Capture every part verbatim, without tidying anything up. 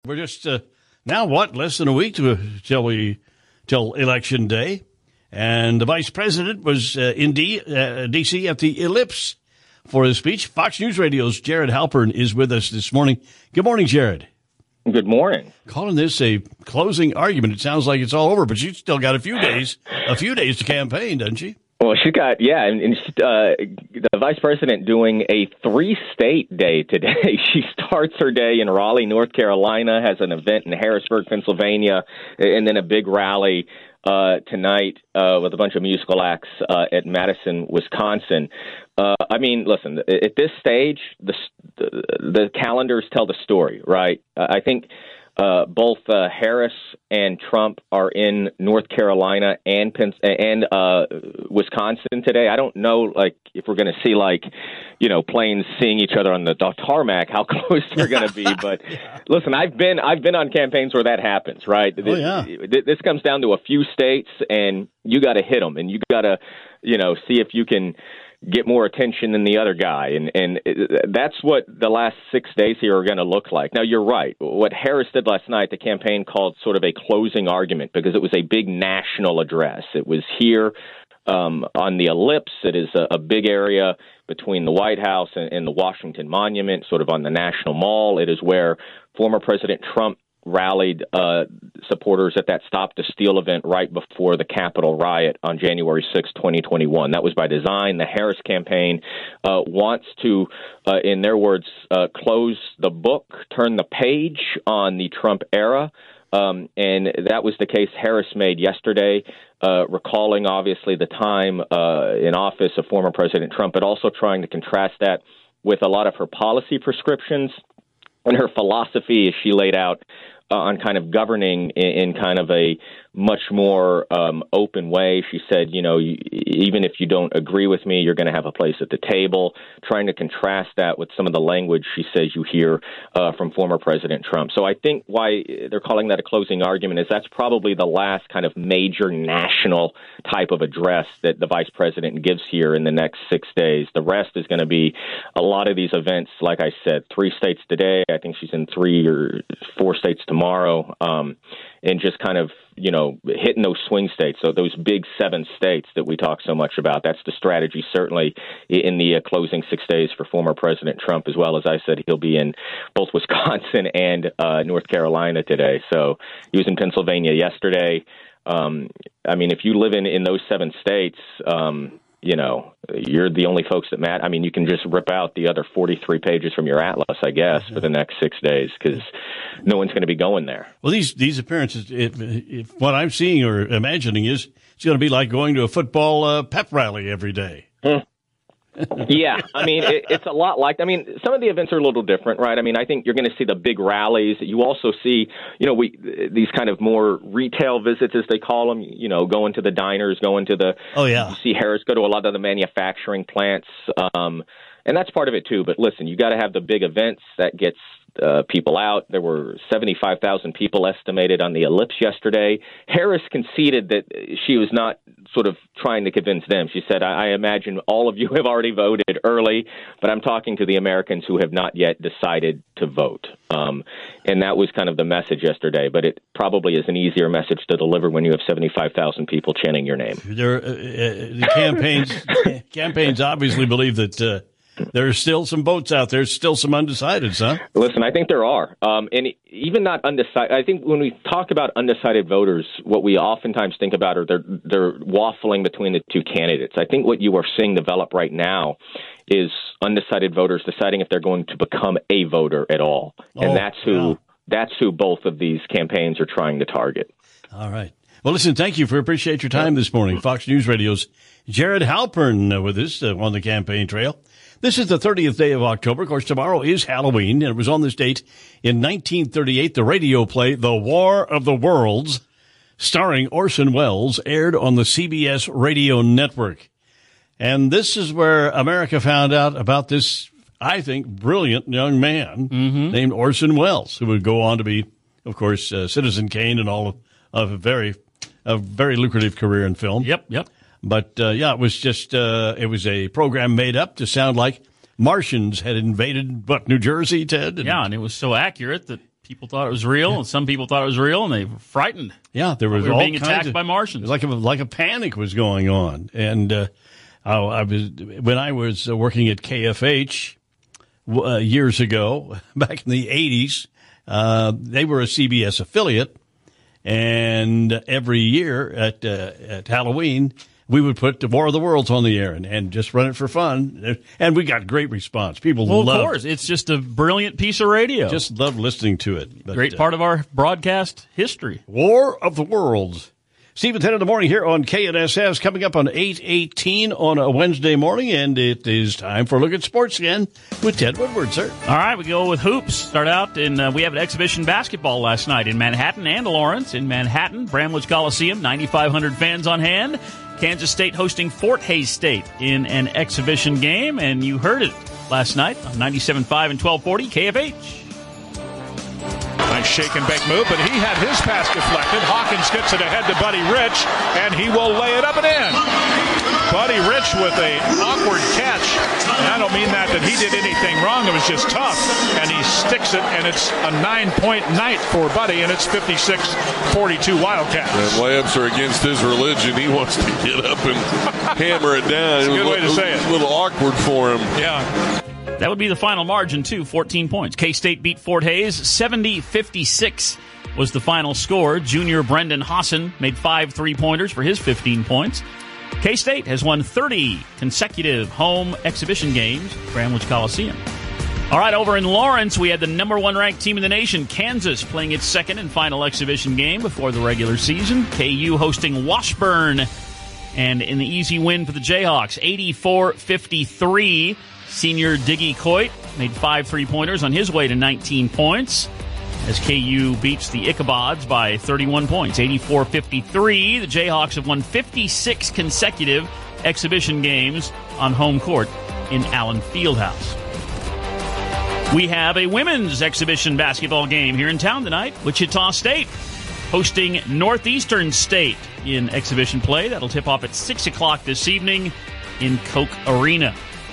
We're just uh, now, what, less than a week to, till, we, till Election Day. And the vice president was uh, in D, uh, D C at the Ellipse for his speech. Fox News Radio's Jared Halpern is with us this morning. Good morning, Jared. Good morning. Calling this a closing argument. It sounds like it's all over, but she's still got a few days, a few days to campaign, doesn't she? Well, she got, yeah, and, and uh, the vice president doing a three-state day today. She starts her day in Raleigh, North Carolina, has an event in Harrisburg, Pennsylvania, and then a big rally uh, tonight uh, with a bunch of musical acts uh, at Madison, Wisconsin. Uh, I mean, listen, at this stage, the, the calendars tell the story, right? I think uh, both uh, Harris and Trump are in North Carolina and Penn- and uh, Wisconsin today. I don't know, like, if we're going to see, like, you know, planes seeing each other on the tarmac, how close they're going to be. But yeah. Listen, I've been I've been on campaigns where that happens, right? Oh, yeah. This, this comes down to a few states, and you got to hit them, and you got to, you know, see if you can get more attention than the other guy. And, and that's what the last six days here are going to look like. Now, you're right. What Harris did last night, the campaign called sort of a closing argument because it was a big national address. It was here um, on the Ellipse. It is a, a big area between the White House and, and the Washington Monument, sort of on the National Mall. It is where former President Trump rallied uh, supporters at that Stop the Steal event right before the Capitol riot on January sixth, twenty twenty-one. That was by design. The Harris campaign uh, wants to, uh, in their words, uh, close the book, turn the page on the Trump era. Um, and that was the case Harris made yesterday, uh, recalling, obviously, the time uh, in office of former President Trump, but also trying to contrast that with a lot of her policy prescriptions and her philosophy as she laid out uh, on kind of governing in, in kind of a much more um, open way. She said, you know, you, even if you don't agree with me, you're going to have a place at the table, trying to contrast that with some of the language she says you hear uh, from former President Trump. So I think why they're calling that a closing argument is that's probably the last kind of major national type of address that the vice president gives here in the next six days. The rest is going to be a lot of these events, like I said, three states today. I think she's in three or four states tomorrow. Um, and just kind of, you know, hitting those swing states, so those big seven states that we talk so much about. That's the strategy, certainly, in the uh, closing six days for former President Trump, as well as I said, he'll be in both Wisconsin and uh, North Carolina today. So he was in Pennsylvania yesterday. Um, I mean, if you live in, in those seven states, um, you know, you're the only folks that matter. I mean, you can just rip out the other forty-three pages from your atlas, I guess, for the next six days because no one's going to be going there. Well, these these appearances, if, if what I'm seeing or imagining is it's going to be like going to a football uh, pep rally every day. Hmm. Yeah, I mean, it, it's a lot like, I mean, some of the events are a little different, right? I mean, I think you're going to see the big rallies. You also see, you know, we these kind of more retail visits, as they call them, you know, going to the diners, going to the, oh, yeah. You see Harris go to a lot of the manufacturing plants, um, and that's part of it, too. But listen, you got to have the big events that gets uh, people out. There were seventy-five thousand people estimated on the Ellipse yesterday. Harris conceded that she was not sort of trying to convince them. She said, I, I imagine all of you have already voted early, but I'm talking to the Americans who have not yet decided to vote. Um, and that was kind of the message yesterday, but it probably is an easier message to deliver when you have seventy-five thousand people chanting your name. There, uh, uh, the campaigns, campaigns obviously believe that uh, there are still some votes out there, still some undecideds, huh? Listen, I think there are. Um, and even not undecided, I think when we talk about undecided voters, what we oftentimes think about are they're, they're waffling between the two candidates. I think what you are seeing develop right now is undecided voters deciding if they're going to become a voter at all. And oh, that's who yeah. that's who both of these campaigns are trying to target. All right. Well, listen, thank you for appreciate your time this morning. Fox News Radio's Jared Halpern uh, with us uh, on the campaign trail. This is the thirtieth day of October. Of course, tomorrow is Halloween, and it was on this date in nineteen thirty-eight. The radio play The War of the Worlds, starring Orson Welles, aired on the C B S radio network. And this is where America found out about this, I think, brilliant young man mm-hmm. named Orson Welles, who would go on to be, of course, uh, Citizen Kane and all of, of a very, a very lucrative career in film. Yep, yep. But, uh, yeah, it was just, uh, it was a program made up to sound like Martians had invaded, what, New Jersey, Ted? And, yeah, and it was so accurate that People thought it was real, and some people thought it was real, and they were frightened. Yeah, there was we were all being kinds attacked of, by Martians. Like a, like a panic was going on. And uh, I, I was when I was working at K F H uh, years ago, back in the eighties, uh, they were a C B S affiliate, and every year at uh, at Halloween, we would put the War of the Worlds on the air and, and just run it for fun. And we got great response. People well, loved it. Of course. It's just a brilliant piece of radio. Just love listening to it. But, great part uh, of our broadcast history. War of the Worlds. Steve, ten in the morning here on K N S S, coming up on eight eighteen on a Wednesday morning, and it is time for a look at sports again with Ted Woodward, sir. All right, we go with hoops. Start out, and uh, we have an exhibition basketball last night in Manhattan and Lawrence. In Manhattan, Bramlage Coliseum, ninety-five hundred fans on hand. Kansas State hosting Fort Hays State in an exhibition game, and you heard it last night on ninety-seven point five and twelve forty K F H. Nice shake and bake move, but he had his pass deflected. Hawkins gets it ahead to Buddy Rich, and he will lay it up and in. Buddy Rich with a awkward catch. And I don't mean that that he did anything wrong. It was just tough. And he sticks it, and it's a nine-point night for Buddy, and it's fifty-six forty-two Wildcats. And layups are against his religion. He wants to get up and hammer it down. That's a good way to say it. A little awkward for him. Yeah. That would be the final margin, too, fourteen points. K-State beat Fort Hays. seventy fifty-six was the final score. Junior Brendan Hassan made five three-pointers for his fifteen points. K-State has won thirty consecutive home exhibition games at Bramlage Coliseum. All right, over in Lawrence, we had the number one ranked team in the nation, Kansas, playing its second and final exhibition game before the regular season. K U hosting Washburn. And in the easy win for the Jayhawks, eighty-four fifty-three. Senior Diggy Coit made five three-pointers on his way to nineteen points as K U beats the Ichabods by thirty-one points, eighty-four fifty-three. The Jayhawks have won fifty-six consecutive exhibition games on home court in Allen Fieldhouse. We have a women's exhibition basketball game here in town tonight. Wichita State hosting Northeastern State in exhibition play. That'll tip off at six o'clock this evening in Koch Arena.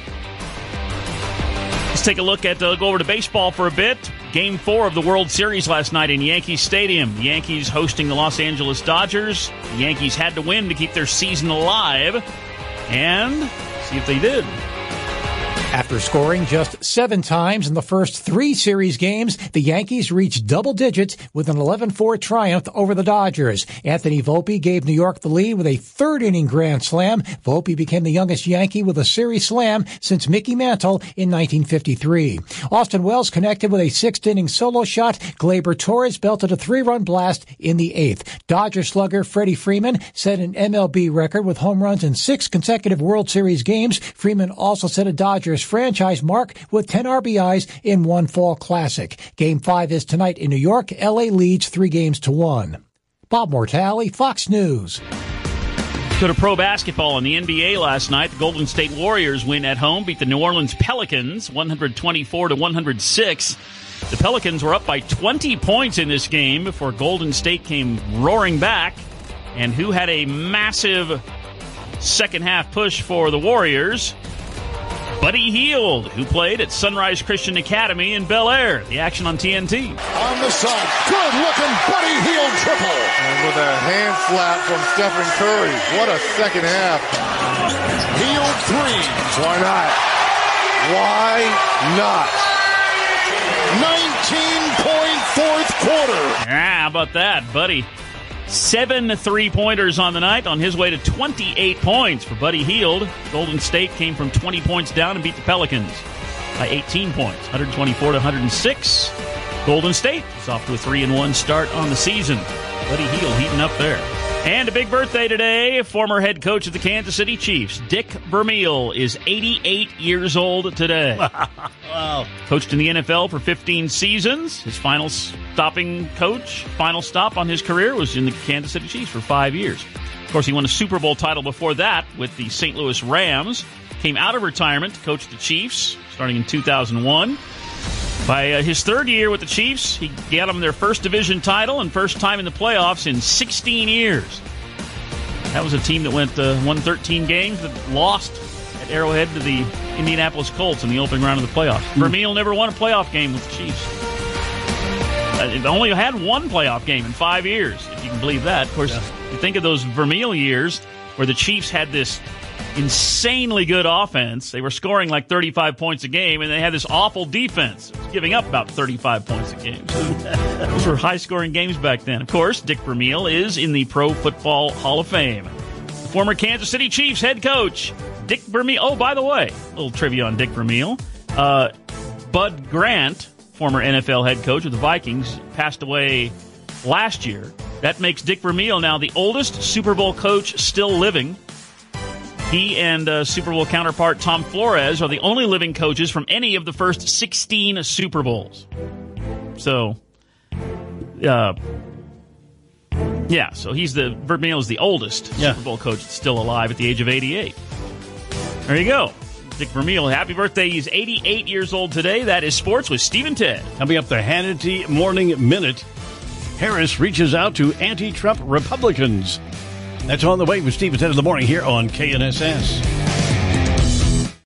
Let's take a look at, uh, go over to baseball for a bit. Game four of the World Series last night in Yankee Stadium. The Yankees hosting the Los Angeles Dodgers. The Yankees had to win to keep their season alive. And see if they did. After scoring just seven times in the first three series games, the Yankees reached double digits with an eleven four triumph over the Dodgers. Anthony Volpe gave New York the lead with a third-inning grand slam. Volpe became the youngest Yankee with a series slam since Mickey Mantle in nineteen fifty-three. Austin Wells connected with a sixth-inning solo shot. Gleyber Torres belted a three-run blast in the eighth. Dodger slugger Freddie Freeman set an M L B record with home runs in six consecutive World Series games. Freeman also set a Dodgers franchise mark with ten R B Is in one fall classic. Game five is tonight in New York. L A leads three games to one. Bob Mortale, Fox News. Go to pro basketball in the N B A last night. The Golden State Warriors win at home, beat the New Orleans Pelicans one twenty-four to one oh six. The Pelicans were up by twenty points in this game before Golden State came roaring back. And who had a massive second half push for the Warriors? Buddy Hield, who played at Sunrise Christian Academy in Bel Air. The action on T N T. On the side, good-looking Buddy Hield triple. And with a hand slap from Stephen Curry. What a second half. Hield threes. Why not? Why not? nineteen-point fourth quarter. Ah, how about that, Buddy? Seven three-pointers on the night on his way to twenty-eight points for Buddy Hield. Golden State came from twenty points down and beat the Pelicans by eighteen points, one twenty-four to one oh six. Golden State is off to a three and one start on the season. Buddy Hield heating up there. And a big birthday today. Former head coach of the Kansas City Chiefs, Dick Vermeil, is eighty-eight years old today. Wow. Coached in the N F L for fifteen seasons. His final stopping coach, final stop on his career was in the Kansas City Chiefs for five years. Of course, he won a Super Bowl title before that with the Saint Louis Rams. Came out of retirement to coach the Chiefs starting in two thousand one. By uh, his third year with the Chiefs, he got them their first division title and first time in the playoffs in sixteen years. That was a team that went uh, won thirteen games that lost at Arrowhead to the Indianapolis Colts in the opening round of the playoffs. Mm. Vermeil never won a playoff game with the Chiefs. It only had one playoff game in five years, if you can believe that. Of course, yeah. You think of those Vermeil years where the Chiefs had this insanely good offense. They were scoring like thirty-five points a game, and they had this awful defense, giving up about thirty-five points a game. So those were high-scoring games back then. Of course, Dick Vermeil is in the Pro Football Hall of Fame. The former Kansas City Chiefs head coach, Dick Vermeil. Oh, by the way, a little trivia on Dick Vermeil. Uh, Bud Grant, former N F L head coach of the Vikings, passed away last year. That makes Dick Vermeil now the oldest Super Bowl coach still living. He and uh, Super Bowl counterpart Tom Flores are the only living coaches from any of the first sixteen Super Bowls. So, uh, yeah, so he's the Vermeil is the oldest yeah. Super Bowl coach that's still alive at the age of eighty-eight. There you go. Dick Vermeil, happy birthday. He's eighty-eight years old today. That is Sports with Steve and Ted. Coming up, the Hannity Morning Minute. Harris reaches out to anti-Trump Republicans. That's on the way with Steve and Ted in the morning here on K N S S.